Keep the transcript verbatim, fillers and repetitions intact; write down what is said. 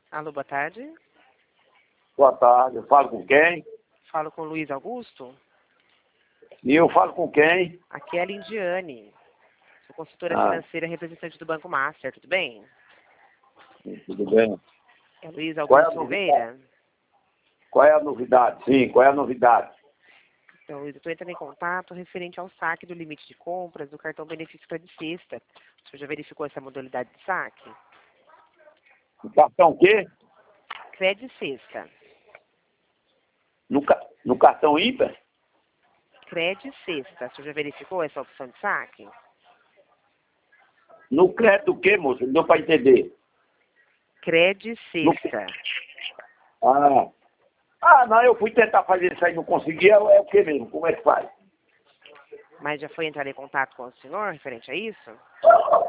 Alô, boa tarde. Boa tarde, eu falo com quem? Falo com o Luiz Augusto. E eu falo com quem? Aqui é a Lindiane. Sou consultora Ah, financeira representante do Banco Master, tudo bem? tudo bem. É Luiz Qual é a Augusto novidade? Oliveira? Qual é a novidade? Sim, qual é a novidade? Então, Luiz, eu estou entrando em contato referente ao saque do limite de compras do cartão benefício Credit Sexta. O senhor já verificou essa modalidade de saque? No cartão quê? Credit Sexta. No, ca- no cartão ímpar? Credit Sexta. O senhor já verificou essa opção de saque? No crédito o quê, moço? Não deu para entender. Credit No... Sexta. Ah. ah, não, eu fui tentar fazer isso aí, não consegui. É, é o que mesmo? Como é que faz? Mas já foi entrar em contato com o senhor referente a isso?